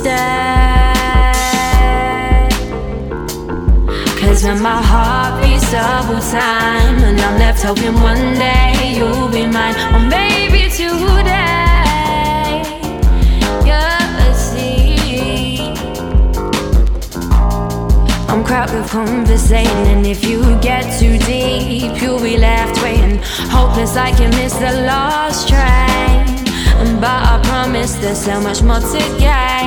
stay. Cause when my heart beats double time, and I'm left hoping one day you'll be mine, or maybe today. You see, I'm cracked with conversating, and if you get too deep, you'll be left waiting, hopeless like you missed the last train. But I promise there's so much more to gain.